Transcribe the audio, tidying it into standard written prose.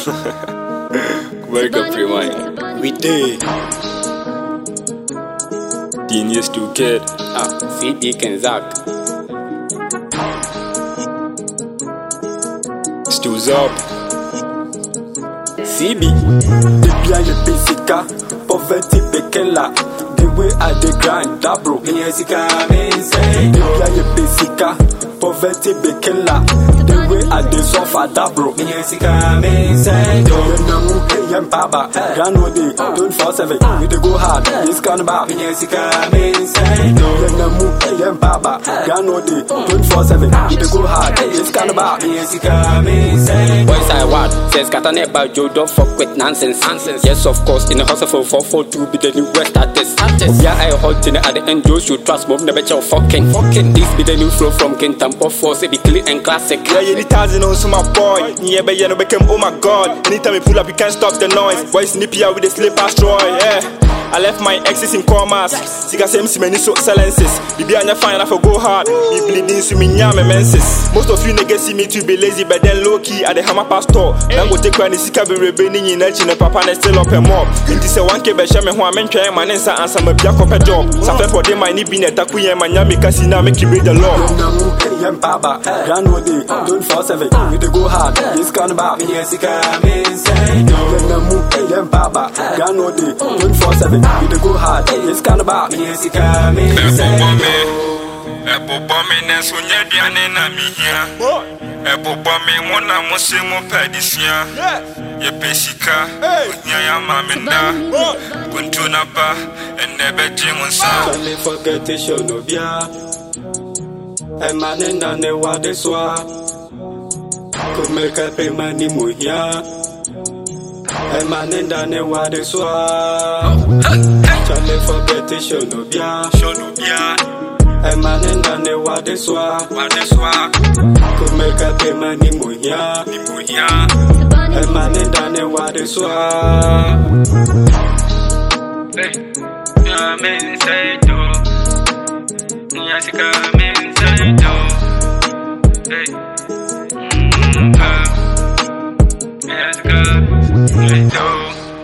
Welcome, Prima. We did. Genius to kid. CD Kenzak. Stu's up. CB. Depuis à Yepesika, poverty bekela. The way I dey grind, that bro. Minyesika mense. Depuis à Yepesika, poverty bekela. The way I dey suffer, that bro. Minyesika mense. Yenamu eyem baba, granode, 24/7. We dey go hard, this kind of bad. Minyesika mense. Yenamu eyem baba, granode, 24/7. We dey go hard, this kind of bad. Minyesika mense. Boys I want, says Katane about Joe, don't fuck with nonsense. Yes, of course, in the hustle for 442 be the new West artist. Yeah, I hold in at the end, Joe should trust move never chow fucking. This be the new flow from Kintampo Force, it be clean and classic. Yeah, you need thousand on my boy. Yeah, but you know, become oh my god. Anytime we pull up, you can't stop the noise. Boys nippy out with the slip destroy. Yeah. I left my exes in comas. Sika same many so excellences. Bibi anya fine, I for go hard. Me bleeding so me nyame menses. Most of you niggas see me to be lazy, but then low key at the hammer pastor. Now go take one sika be rebelling in the papa and still up a mob. In this 1K be shame ho amentwa man nsa answer my bia copper job. Safe for them my ni bi neta ku yen manya me kasi na make you read the law. Yenamu eyem baba, granode, 24/7. We dey go hard, this kind of bad. Minyesika mense. Yenamu eyem baba, granode, 24/7. We dey go hard, this kind of bad. Minyesika mense. Ebo bombe na so nyaduane na mi hia. Ebo bombe mo na mo se mo padisia. Ye pesika, nya ya mamenda. Kuntu na ba enebe jimunsa. Can't forget to show no bia. A man in the water swa. Could make a payment in Muhia. A man in the water swa. Can't forget to show no bia. Show no bia. A man in the water swa. Wadeswa, Could make a payment in Muhia. ni muhia. A man in the water swa. Amen say do. Nyasika amen say do. Hey. Nyasika say do.